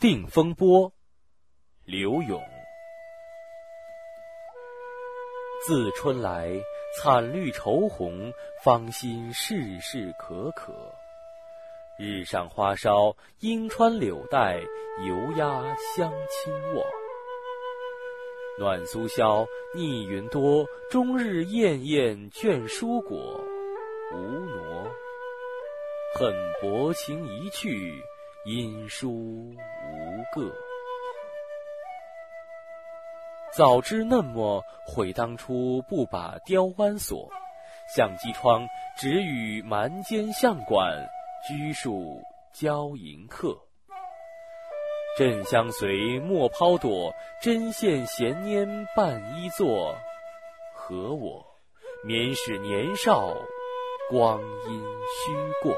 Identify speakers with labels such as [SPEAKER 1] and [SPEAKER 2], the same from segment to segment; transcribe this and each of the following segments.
[SPEAKER 1] 定风波，刘永。自春来，惨绿愁红，芳心事事可可。日上花梢，阴穿柳带，油压香亲卧。暖苏萧，逆云多，终日燕燕倦蔬果。无挪，恨薄情一去，因书无个。早知嫩末，悔当初不把雕弯锁。相机窗，只与蛮间相馆，居处交迎客。朕相随莫抛躲，针线闲拈伴衣坐。和我免使年少，光阴虚过。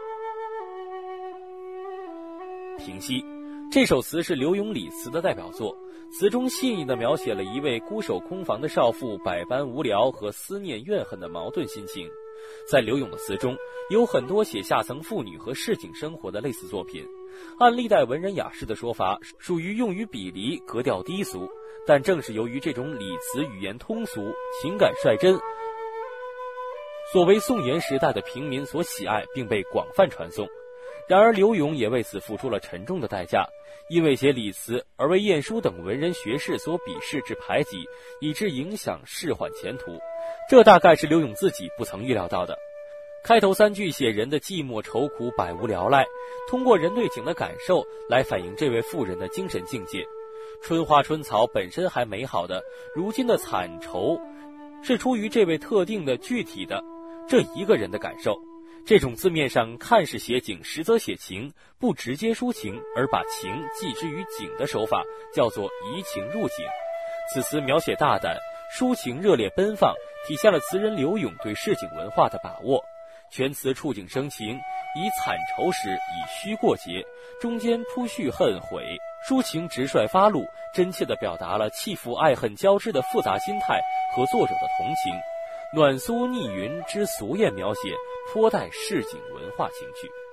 [SPEAKER 1] 平息，这首词是刘永礼词的代表作，词中细腻地描写了一位孤守空房的少妇百般无聊和思念怨恨的矛盾心情。在刘永的词中，有很多写下层妇女和市井生活的类似作品，按历代文人雅士的说法，属于用于比离，格调低俗。但正是由于这种礼词语言通俗，情感率真，所为宋元时代的平民所喜爱，并被广泛传颂。然而刘永也为此付出了沉重的代价，因为写礼词而为晏殊等文人学士所鄙视至排挤，以致影响仕宦前途。这大概是刘永自己不曾预料到的。开头3句写人的寂寞愁苦百无聊赖，通过人对景的感受来反映这位妇人的精神境界。春花春草本身还美好的，如今的惨愁是出于这位特定的具体的这一个人的感受。这种字面上看是写景，实则写情，不直接抒情，而把情寄之于景的手法，叫做移情入景。此词描写大胆，抒情热烈奔放，体现了词人刘永对市井文化的把握。全词触景生情，以惨愁时以虚过节，中间铺叙恨悔，抒情直率发露，真切地表达了弃妇爱恨交织的复杂心态和作者的同情。暖苏逆云之俗艳描写，颇带市井文化情趣。